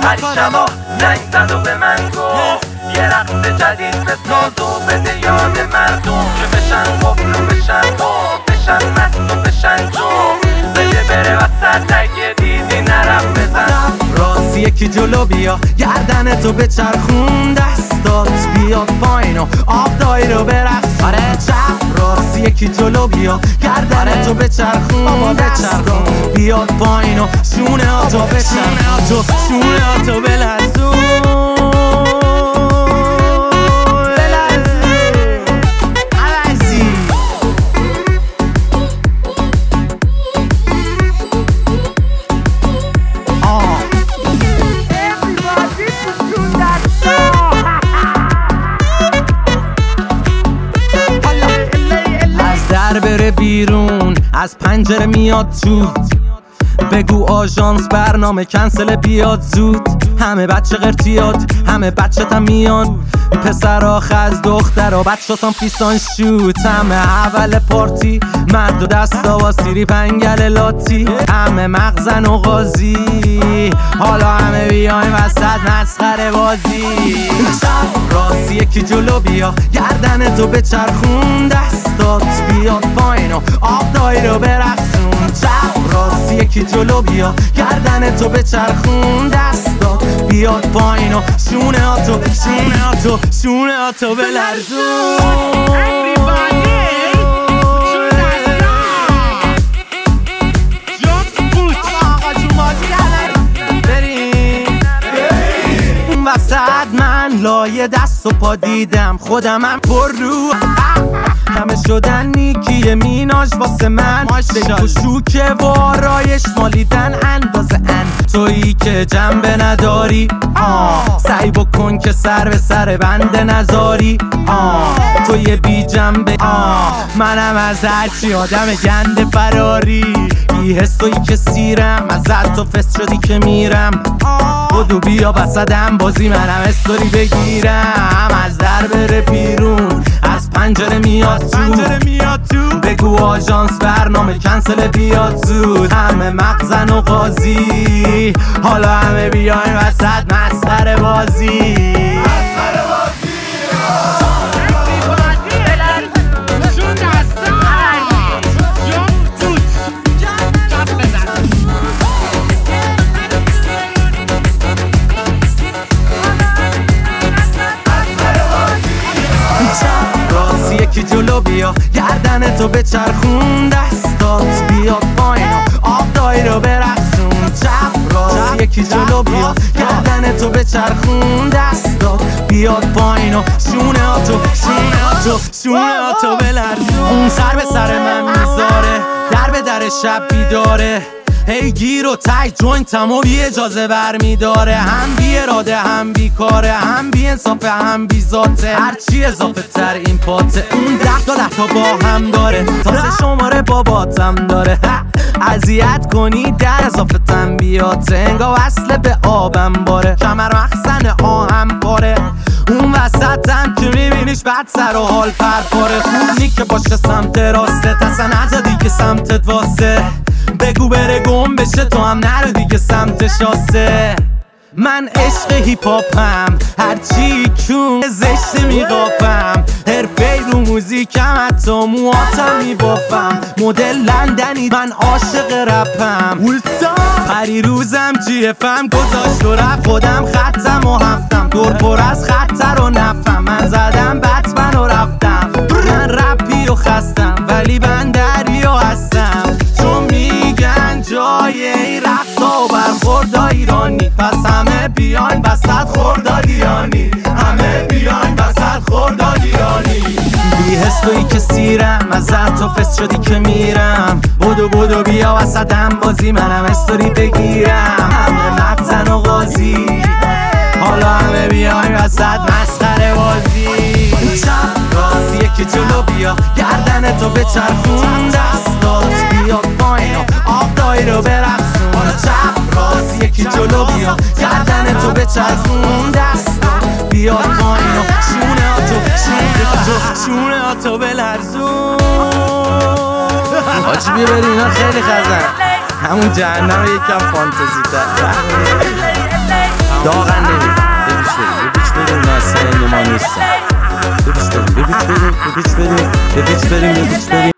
پریشبا زنگ زد و به من گفت یه رقص جدید بساز و بده یاد مردم که بشن قفل و بشن خوب بشن مست و بشن جو بده بره وسط اگه دیدی نرم بزن راست یکی جلو بیا گردنتو بچرخون دستات بیاد پایین و آب دایی رو برقص آره چپ راست یکی جلو بیا گردنتو بچرخون دستات بیاد پایین و شونه هاتو بچرخون شونه هاتو بلرزون بره بیرون از پنجره میاد تو بگو آژانس برنامه کنسل بیاد زود همه بچه قرتیات همه بچه تا میان پسرا خز دخترا بچه سان فیسان شوت همه اول پارتی مرد و دستا با سیری پنگل لاتی همه مغزن و غازی حالا همه بیایم وسط مسخره بازی راست یکی جلو بیا گردنتو بچرخون دستات بیاد پایین و آب دایی رو برقصون چپ راست یکی جلو بیا گردنتو بچرخون دستات بیاد پایین و شونه هاتو بلرزون وسط من لایه دست و پا دیدم خودمم پر رو همه شدن نیکی میناژ واسه من بگو شوکه و آرایش مالیدن اندازه تویی که جنبه نداری سعی بکن که سر به سر بنده نذاری توی بی جنبه منم از هرچی آدم گنده فراری بی حس تویی که سیرم ازت تو فست شدی که میرم بدو بیا وسطم بازی منم استوری بگیرم از در بره بیرون از پنجره میاد تو بگو آژانس برنامه کنسل بیاد زود همه مغزن و غازی حالا همه بیاین وسط مسخره بازی یکی جلو بیا گردنتو بچرخون دستات بیاد پایین و آب دایی رو برقصون چپ راست یکی جلو بیا گردنتو بچرخون دستات بیاد پایین و شونه هاتو بلرزون اون سر به سر من میذاره در به در شب بیداره هی گیر و تای جوینتم و بی اجازه برمیداره هم بی اراده هم بی کاره هم بی انصافه هم بی ذاته هرچی اضافه تر این پاته اون 10 تا با هم داره تازه شماره باباتم داره اذیت کنی در اضافه تنبیاته انگار وصله به آبم باره کمر مخزن آهم باره اون وسطم که میبینیش بعد سر و حال پرپاره خوب نی که باشه سمت راسته اصلا نزدی که سمتت واسه بگو بره گم بشه تو هم نرو دیگه سمت شاسه من عشق هیپ هاپم هرچی کون زشت میقاپم حرفه رو موزیکم حتی موهاتم میبافم مدل لندنی من عاشق رپم پری روزم جی افم گذاشت و رفت خودم خطم و هفتم دور پر از خطر و نفم من زدم بتمن و رفتم من رپی و خستم ولی من دریا هستم چون میگن جای این رقصا و برخوردا ایرانی پس همه بیاین وسط خوردادیانی همه بیاین وسط خوردادیانی بی حس تویی که سیرم ازت تو فست شدی که میرم بدو بیا وسطم بازی منم استوری بگیرم همه مغزن و غازی حالا همه بیاین وسط مسخره بازی چپ راست یکی جلو بیا گردنتو بچرخون دستات بیاد پایین و آب دایی رو برقصون چپ راست یکی جلو بیا گردنتو بچرخون دستات بیاد پایین و شونه هاتو بلرزون آچی بیا بریم اینا خیلی خزن همون جهنم یکم فانتزی تر داغن نمیفهم. به بیچ بریم نه اصلا این ما نیستم. به بیچ بریم